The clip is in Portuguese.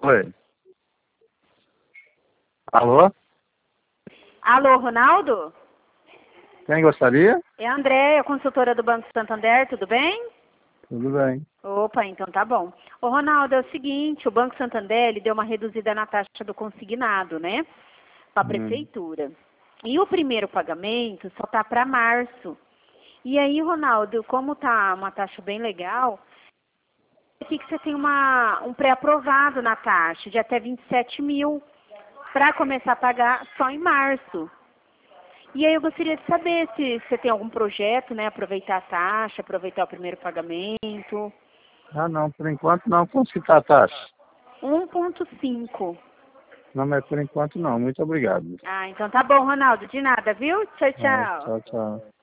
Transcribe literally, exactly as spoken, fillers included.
Oi. Alô? Alô, Ronaldo? Quem gostaria? É a Andréia, consultora do Banco Santander, tudo bem? Tudo bem. Opa, então tá bom. Ô, Ronaldo, é o seguinte, o Banco Santander, ele deu uma reduzida na taxa do consignado, né? Para a Hum. prefeitura. E o primeiro pagamento só tá para março. E aí, Ronaldo, como tá uma taxa bem legal, aqui que você tem uma, um pré-aprovado na taxa de até vinte e sete mil para começar a pagar só em março. E aí eu gostaria de saber se você tem algum projeto, né? Aproveitar a taxa, aproveitar o primeiro pagamento. Ah, não, por enquanto não. Quanto que tá a taxa? um ponto cinco. Não, mas por enquanto não. Muito obrigado. Ah, então tá bom, Ronaldo. De nada, viu? Tchau, Ah, tchau. tchau, tchau.